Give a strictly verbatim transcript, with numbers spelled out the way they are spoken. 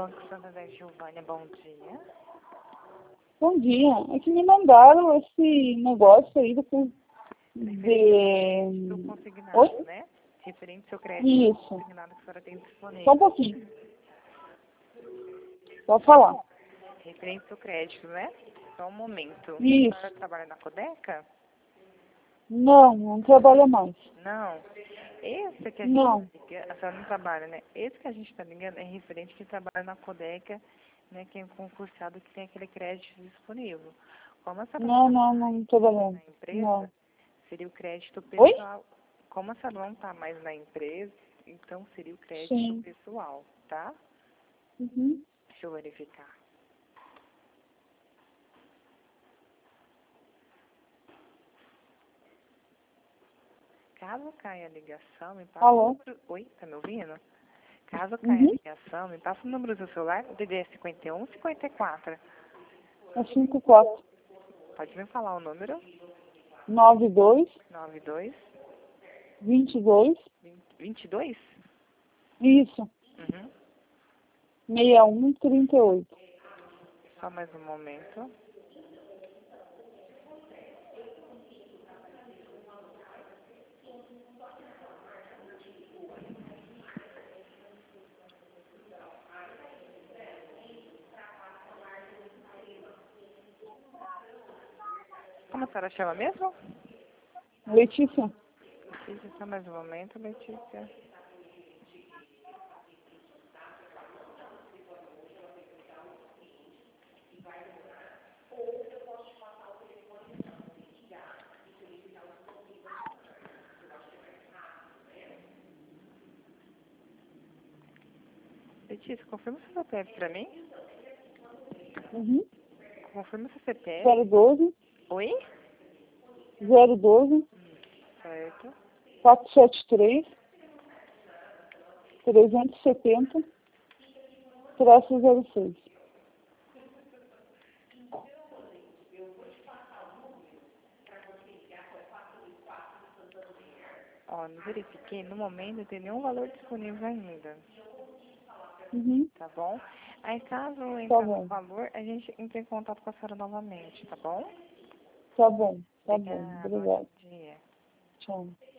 Banco Santander, Giovânia, bom dia. Bom dia. É que me mandaram esse negócio aí do, de... Do consignado, Oi? né? Referente ao seu crédito Isso. consignado que a senhora tem disponível. Só um pouquinho. Pode falar. Referente ao seu crédito, né? Só um momento. Isso. A senhora trabalha na Codeca? Não, não trabalha mais. Não. Esse que a gente Não. tá ligando, a senhora não trabalha, né? Esse que a gente está ligando é referente que trabalha na Codeca, né? Que é um concursado que tem aquele crédito disponível. Como a senhora Não, não não, está não trabalhando. na empresa, Não. seria o crédito Oi? pessoal. Como a senhora não está mais na empresa, então seria o crédito Sim. pessoal, tá? Uhum. Deixa eu verificar. Caso caia a ligação, me passa o Alô? número... Oi, tá me ouvindo? Caso caia a Uhum. ligação, me passa o número do celular, o D D é cinquenta e um, cinquenta e quatro. É cinco quatro Pode me falar o número? nove dois nove dois, vinte e dois. vinte e dois? Isso. Uhum. sessenta e um trinta e oito. Só mais um momento. Como a senhora chama mesmo? Letícia? Letícia, só mais um momento, Letícia. Letícia, confirma o seu C P F pra mim? Uhum. Confirma o seu C P F. zero doze Oi? zero doze Certo. quatrocentos e setenta e três trezentos e setenta traço zero seis. Ó, não verifiquei, no momento não tem nenhum valor disponível ainda, Uhum. tá bom? Aí caso Tá entrar no bom. valor, a gente entra em contato com a senhora novamente, tá bom? Tá bom. Tá bom. Obrigada, Obrigada. bom dia. Tchau.